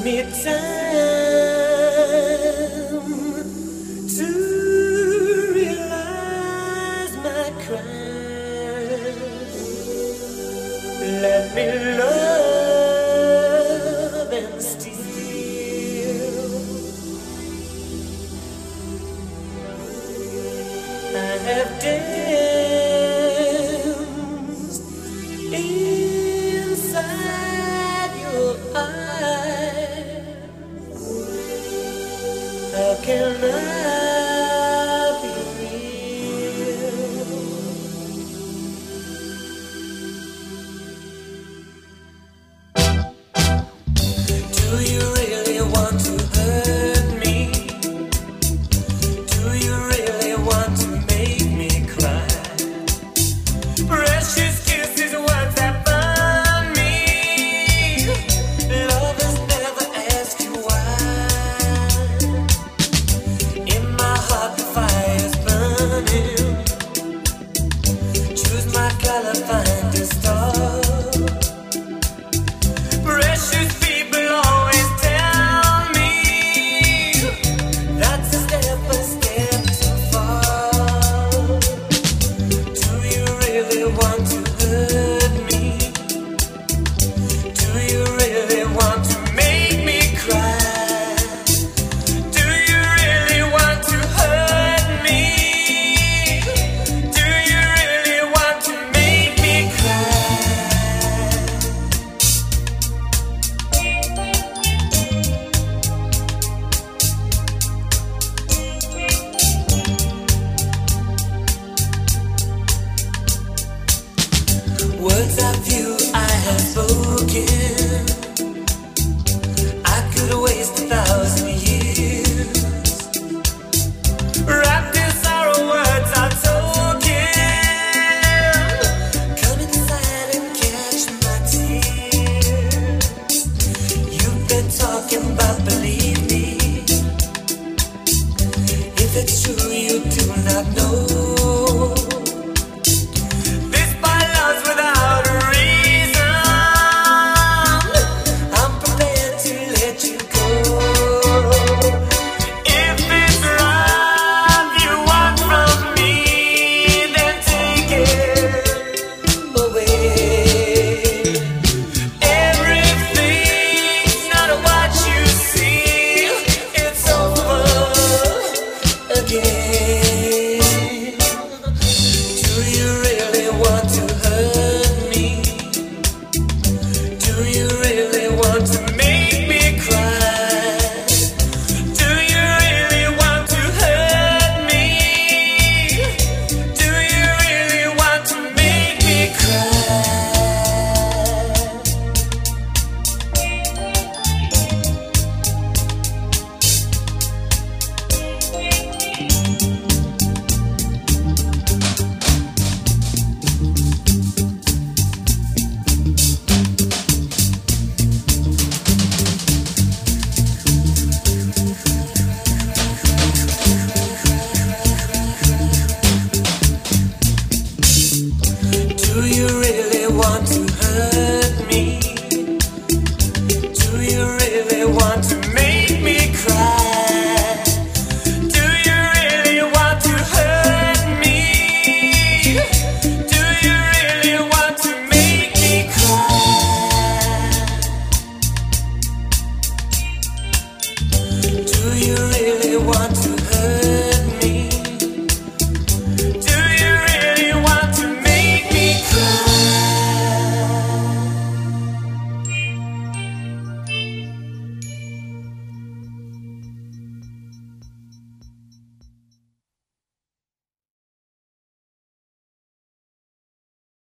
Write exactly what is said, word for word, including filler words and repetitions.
me time to realize my crime. Let me love and steal. I have danced inside your eyes. How can I be real? Do you really want to hurt me? Do you really want to make me cry? Precious kisses, words that burn me. Lovers never ask you why. In my heart the fire's burning. Choose my color, find a star. Precious people always tell me that's a step, a step too far. Do you really want to hurt me? Do you really want to make me cry? Do you really want to hurt me? Do you really want to make me cry? Words of you I have spoken. I could waste a thousand years. Wrapped in sorrow, words are token. Come inside and catch my tears. You've been talking about, believe me. If it's true,